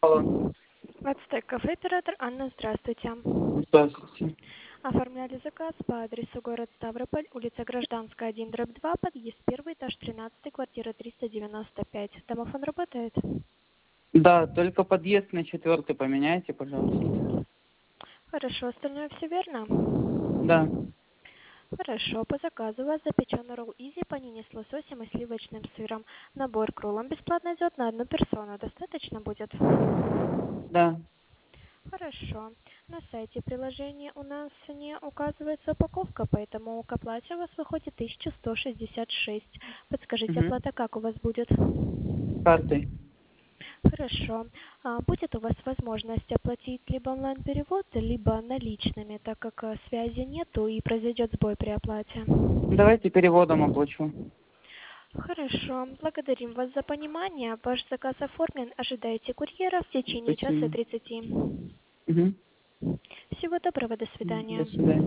Алло. Ацтек кафе, оператор Анна, здравствуйте. Здравствуйте. Оформляли заказ по адресу город Ставрополь, улица Гражданская, 1/2, подъезд 1, этаж 13, квартира 395. Домофон работает? Да, только подъезд на 4 поменяйте, пожалуйста. Хорошо, остальное все верно? Да. Хорошо, по заказу у вас запечен ролл изи, панини с лососем и сливочным сыром. Набор к роллам бесплатно идет на одну персону. Достаточно будет? Да. Хорошо. На сайте приложения у нас не указывается упаковка, поэтому к оплате у вас выходит 1166. Подскажите, Угу. оплата как у вас будет? Картой. Хорошо. Будет у вас возможность оплатить либо онлайн-перевод, либо наличными, так как связи нету и произойдет сбой при оплате. Давайте переводом оплачу. Хорошо. Благодарим вас за понимание. Ваш заказ оформлен. Ожидайте курьера в течение часа Спасибо. 30. Угу. Всего доброго. До До свидания. свидания.